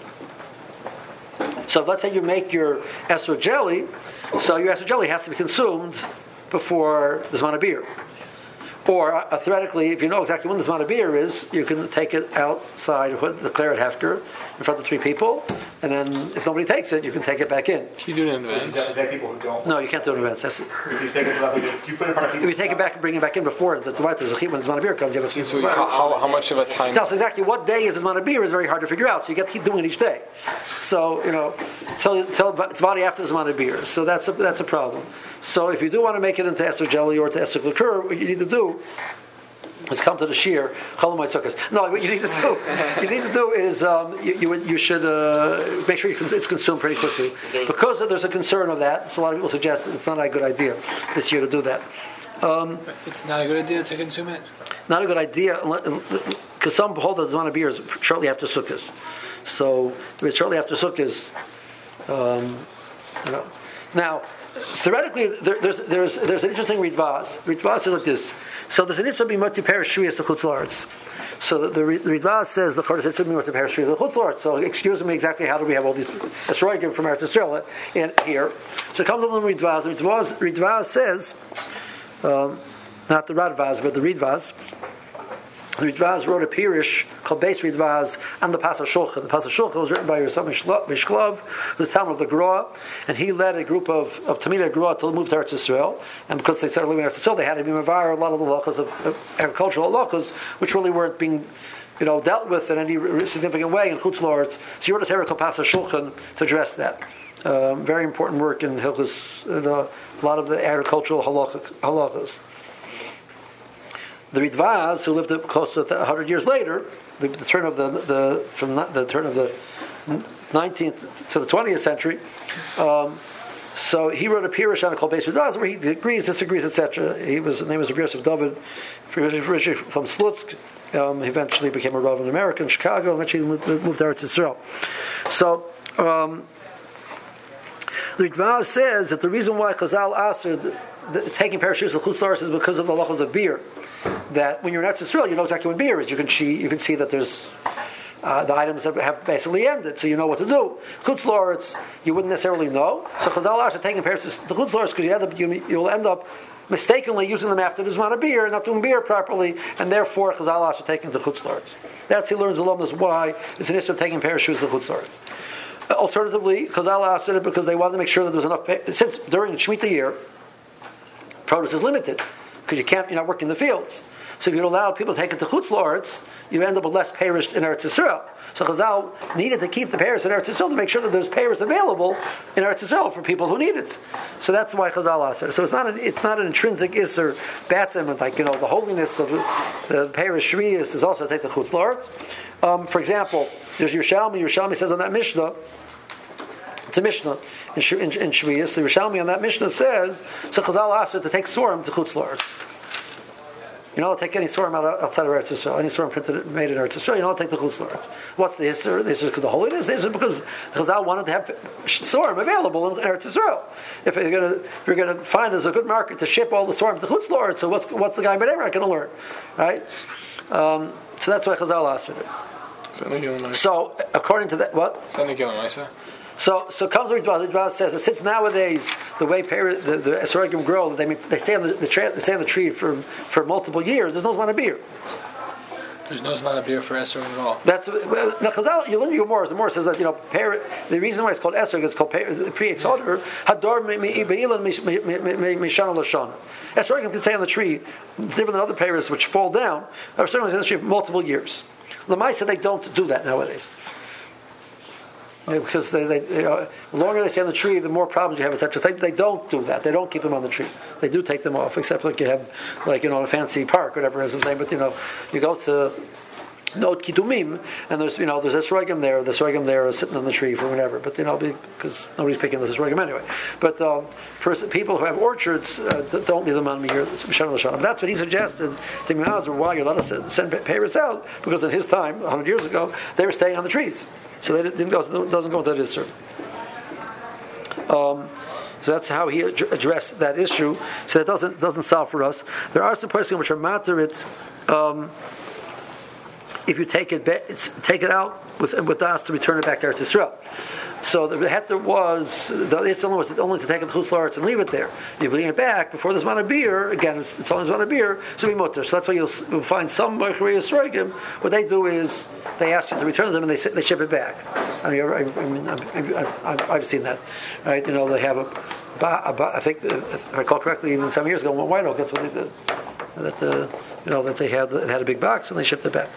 So if, let's say you make your esrog jelly, so your esrog jelly has to be consumed before the zman habir. Or theoretically, if you know exactly when the Zman Abir is, you can take it outside, declare it Hefker in front of 3 people, and then if nobody takes it, you can take it back in. Can you do it in advance? There are people who don't. No, you can't do it in advance. If you take it, you put it in front of people. If you take it back and bring it back in before, that's right. There's a when the Zman Abir comes. You have a So how much of a time? Tells exactly what day is the Zman Abir is very hard to figure out. So you get to keep doing it each day. So till it's body after the Zman Abir. So that's a problem. So if you do want to make it into Esther jelly or to Esther liqueur, what you need to do is come to the shir. No, what you need to do is you should make sure it's consumed pretty quickly, because there's a concern of that. So a lot of people suggest that it's not a good idea this year to do that. It's not a good idea to consume it. Not a good idea, because some hold that the Zman Abir is shortly after Sukkot. So if it's shortly after Sukkot, now theoretically there's an interesting Ritva. Ritva says like this. So there's an issue b'moti perish shviyas to chutz la'aretz. So the Ritva says the Chodesh issue b'moti perish shviyas to chutz la'aretz. So excuse me, exactly how do we have all these esrogim from Eretz Yisrael in here? So it comes to the Ritva. The Ritva says, not the Radvaz, but the Ritva. The Ritva wrote a Pirish called Beis Ritva on the Pasach Shulchan. The Pasach Shulchan was written by Yosef Mishklov, who was Talmud of the Gra, and he led a group of Talmidei Gra to move to Eretz Yisrael. And because they started living in Eretz Yisrael, they had to be mavar a lot of the halachos of agricultural halachos, which really weren't being dealt with in any significant way in Chutz La'aretz. So he wrote a Torah called Pasach Shulchan to address that. Very important work in Hilchos, a lot of the agricultural halachos. The Ritvaz, who lived close to 100 years later, the turn of the turn of the 19th to the 20th century. So he wrote a Pirush on a called Beis Ritvaz, where he agrees, disagrees, etc. His name was Rabbi Yosef David, originally from Slutsk. He eventually became a Rav in America, in Chicago. Eventually moved to Eretz Yisrael. So the Ritvaz says that the reason why Chazal asked taking parachutes of chutz la'aretz is because of the halachos of beer. That when you're in Eretz Yisrael, you know exactly what beer is. You can see that there's the items that have basically ended, so you know what to do. Chutz la'aretz, you wouldn't necessarily know. So Chazal asked taking parachutes of chutz la'aretz because you'll end up mistakenly using them after the Zman of beer, not doing beer properly, and therefore Chazal asked taking the chutz la'aretz. That's he learns alumnus why it's an issue of taking parachutes of chutz la'aretz. Alternatively, Chazal asked it because they wanted to make sure that there was enough. Since during the Shemitah year, produce is limited because you're not working in the fields. So if you allow people to take it to chutz la'aretz, you end up with less parish in Eretz Yisrael. So Chazal needed to keep the parish in Eretz Yisrael to make sure that there's parish available in Eretz Yisrael for people who need it. So that's why Chazal asked it. So it's not an intrinsic isser batzim, like the holiness of the parish shriyas is also to take the chutz la'aretz. For example, there's Yerushalmi. Yerushalmi says on that Mishnah. It's a Mishnah in Shviyas. The Yerushalmi on that Mishnah says, so Chazal asked it to take Sorim to chutz la'aretz. You don't take any Sorim outside of Eretz Yisrael. Any Sorim made in Eretz Yisrael, you don't take the chutz la'aretz. What's the history? This is because the holiness. This is because Chazal wanted to have Sorim available in Eretz Yisrael. If you're going to find there's a good market to ship all the Sorim to chutz la'aretz, so what's the guy but ever going to learn, right? So that's why Chazal asked it. So according to that, what? So comes the Ritva says that since nowadays the way the esrogim grow, they stay on the tree for multiple years. There's no Zman of beer. There's no Zman of beer for esrog at all. That's now Chazal. You learn your Gemara. The Gemara says that the reason why it's called esrog, it's called pre-exoder hador me'ibeilon mishana l'shana. Esrogim can stay on the tree different than other pears which fall down. Esrogim can stay on the tree for multiple years. L'maisa they don't do that nowadays. Because the longer they stay on the tree, the more problems you have, etc. They don't do that. They don't keep them on the tree. They do take them off, except like you have, a fancy park, whatever it is I'm saying. But you go to Not Kidumim, and there's esrogim there. The esrogim there is sitting on the tree for whatever. But because nobody's picking this esrogim anyway. But people who have orchards don't leave them on here. That's what he suggested to Menazer. Why you let us send payers out? Because in his time, 100 years ago, they were staying on the trees. So they doesn't go into that issue. So that's how he addressed that issue. So that doesn't solve for us. There are some places which are materit if you take it out with das to return it back to Eretz Yisrael. So the heter was only to take it to Chutz La'aretz and leave it there. You bring it back before the Zman HaBir. Again, it's only Zman HaBir, so be mutter. So that's why you'll find some Mechirei Yisroigim. What they do is they ask you to return them and they ship it back. I've seen that, right? They have I think if I recall correctly, even some years ago, White Oak, that's what they did. That they had a big box and they shipped it back.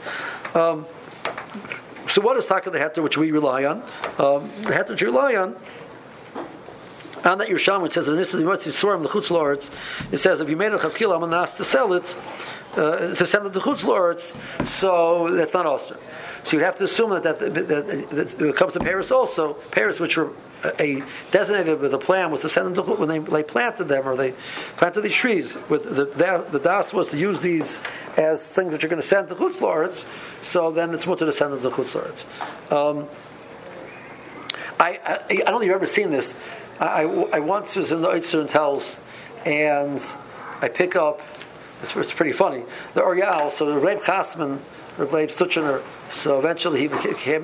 So what is Taka the Heter, which we rely on? The Heter which we rely on that Yerushalmi, it says in this is the Yisroim the Chutz La'aretz. It says if you made a Chavkila Amanas to sell it, to send it to Chutz La'aretz, so that's not also. So you'd have to assume that it comes to Paris also. Paris, which were designated with the plan, was to send them to when they planted them or they planted these trees. With the das was to use these as things which are going to send to Chutz La'aretz. So then it's mutter to send them to Chutz La'aretz. I don't know if you've ever seen this. I once was in the Oitzer and Tells, and I pick up. It's pretty funny. The Orial, so the Reb Chasman, Reb Stutchener. So eventually he was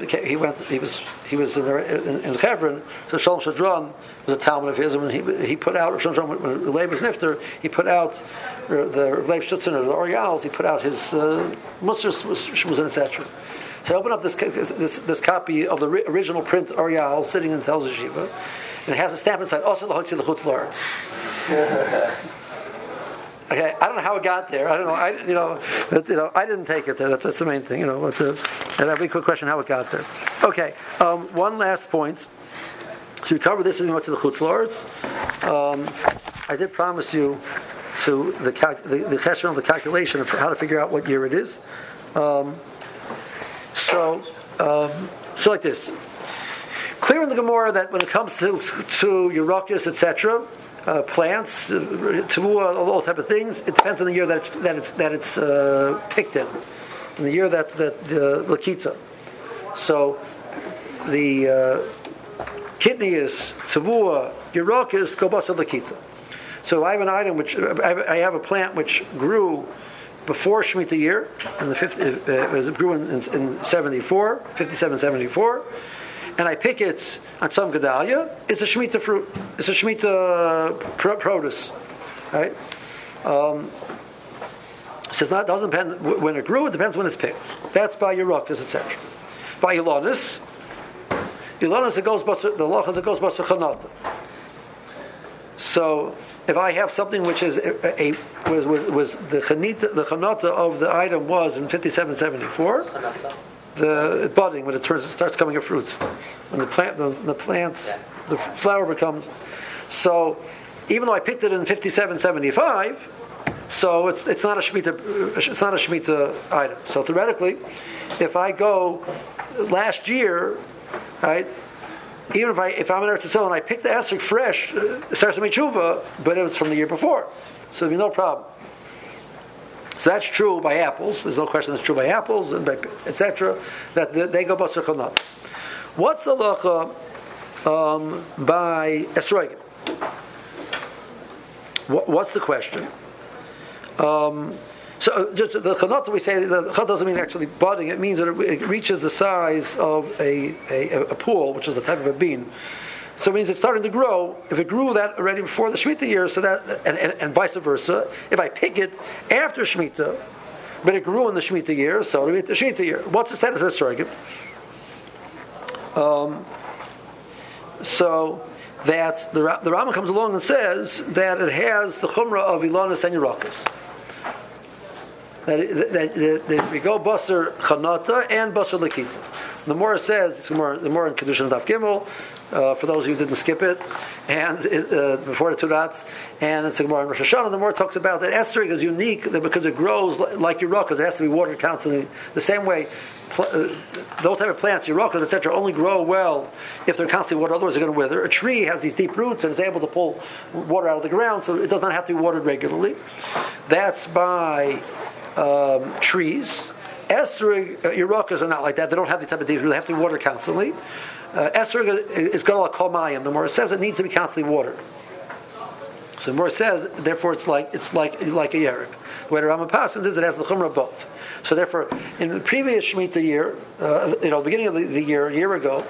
in Hebron. So Shalom Shadron was a Talmud of his, and when he put out Shalom Shadron, when Leib was Nifter, he put out the Leib Stutzener, the Orials. He put out his Musar Shmuzin, etc. So I opened up this copy of the original print Orial sitting in Tel Yeshiva, and it has a stamp inside. Also the Chutz La'aretz. Okay, I don't know how it got there. I don't know. I didn't take it there. That's the main thing. And that'd be a quick question how it got there. Okay, one last point. So we covered this as we went to the Chutz La'aretz. I did promise you to the question of the calculation of how to figure out what year it is. So like this. Clear in the Gemara that when it comes to Yerokas, etc., plants, all type of things, it depends on the year that it's picked in the year that the Lakita. So the Kitnius, Tavua, Yerokas, go basa Lakita. So I have an item which I have a plant which grew before Shemitah year, and it grew in 74, 57, 74, and I pick it on some Gedalia. It's a Shemitah fruit. It's a Shemitah produce, right? So it doesn't depend when it grew. It depends when it's picked. That's by Yerokas, etc. By Ilonis, it goes the lachas it goes b'sa chanata. So if I have something which is was the chanata of the item was in 57-74, the budding when it starts coming a fruit, when the plant the flower becomes. So even though I picked it in 57-75, so it's not a shemitah item. So theoretically, if I go last year, right? Even if I'm in Eretz Yisrael and I pick the esrog fresh, Sarsa Mechuva, but it was from the year before, so there'd be no problem. So that's true by apples. There's no question that's true by apples and by etc. That they go basar chanat. What's the halacha by esrogim? What's the question? So just the chanat, we say the chanat doesn't mean actually budding. It means that it reaches the size of a pool, which is a type of a bean. So it means it's starting to grow. If it grew that already before the Shemitah year, so that and vice versa. If I pick it after Shemitah, but it grew in the Shemitah year, so it'll be the Shemitah year. What's the status of esrogim? So that the Rambam comes along and says that it has the chumrah of Ilonis and Yerokas. That we go basar chanata and basar lakita. The Gemara says the more in Kedushin Daf Gimel. For those who didn't skip it, and before the two dots, and it's a Gemara in Rosh Hashanah. The Gemara talks about that esrog is unique because it grows like Yerokas. It has to be watered constantly. The same way, those type of plants, Yerokas, etc., only grow well if they're constantly watered. Otherwise, they're going to wither. A tree has these deep roots and it's able to pull water out of the ground, so it does not have to be watered regularly. That's by trees. Esrog, Yerokas are not like that. They don't have the type of deep roots. They have to be watered constantly. Esrog is going to call mayim. The Gemara says it needs to be constantly watered. So the Gemara says, therefore, it's like a yerek. The way the Rambam passes is it has the chumrah both. So therefore, in the previous Shemitah year, the beginning of the year, a year ago,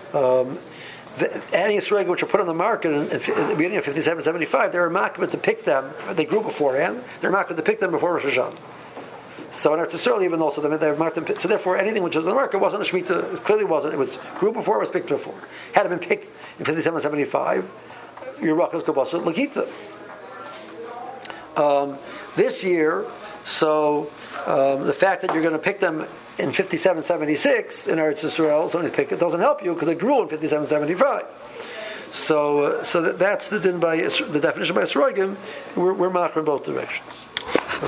any Yisrael which were put on the market in the beginning of 57-75, they were makbid to pick them. They grew beforehand. They were makbid to pick them before Rosh Hashanah. So in Eretz Yisrael, even also they were marked. So therefore, anything which was on the market wasn't a Shemitah. It clearly wasn't. It was grew before. It was picked before. Had it been picked in 57-75, your Rachos Kabbalah Lakita. This year, so the fact that you're going to pick them in 57-76 in Eretz Yisrael, so it doesn't help you because it grew in 57-75. So that's the din by the definition by Esrogim. We're marked in both directions.